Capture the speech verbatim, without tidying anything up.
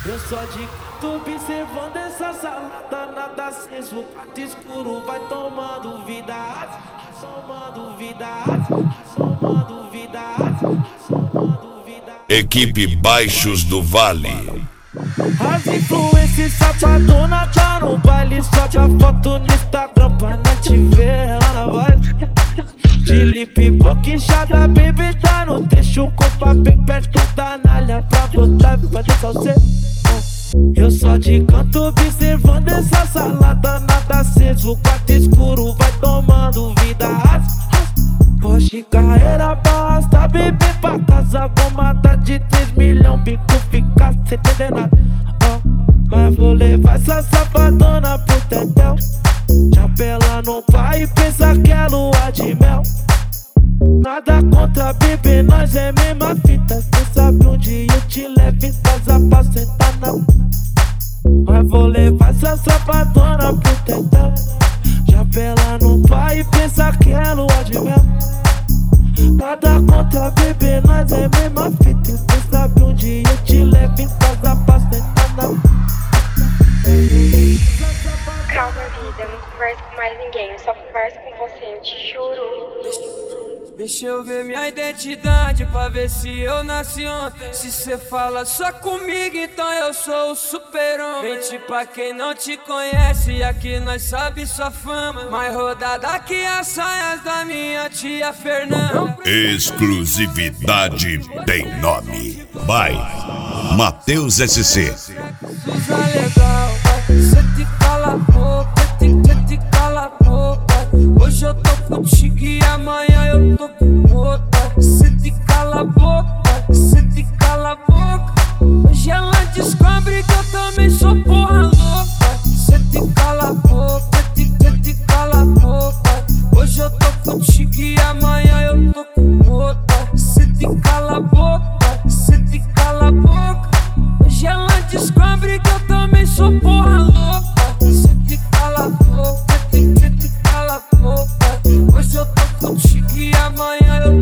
Eu só de canto observando essa salada, nada aceso, o quarto escuro vai tomando vida, somando vida, somando vida, somando vida. Equipe Baixos do Vale. As influências safadona tá no baile, sobe a foto no Instagram pra não te ver lá na vibe. De lip boca inchada, baby, tá no trecho com papel perto da nalha pra botar pra deixar o cê. Eu só de canto observando essa salada, nada aceso, o quarto escuro vai tomando vida. Porsche, carreira, basta, bebê pra casa, gomada de três milhões, bico fica sem entender nada. Oh, mas vou levar essa safadona pro tetel. Chapela no pai e pensa que é lua de mel. Nada contra, bebê, nós é mesma fita. Cê sabe um dia eu te levo em casa pra sentar na. Mas vou levar essa safadona pro tetel. Chapela no pai e pensa que é lua de mel. Nada contra, bebê, nós é mesma fita. Cê sabe um dia eu te levo em casa pra sentar na. Calma, vida, não converso com mais ninguém, eu só converso com você, eu te juro. Deixa eu ver minha identidade pra ver se eu nasci ontem. Se cê fala só comigo, então eu sou o super-homem. Mente pra quem não te conhece, aqui nós sabe sua fama. Mais rodada que as saias da minha tia Fernanda. Exclusividade tem nome. By Matheus S C. Suza legal, vai, cê te cala a boca, cê te cala a boca. Hoje eu tô contigo e amanhã eu tô com outra. Cê te cala a boca, cê te cala a boca. Hoje ela descobre que eu também sou porra louca. Cê te cala a boca, cê te, cê te cala a boca. Hoje eu tô contigo e amanhã eu tô com outra. Cê te cala a boca, cê te cala a boca. Hoje ela descobre que eu também sou porra louca. Cê te cala a boca, cê te, cê te cala a boca. Hoje eu tô contigo e amanhã eu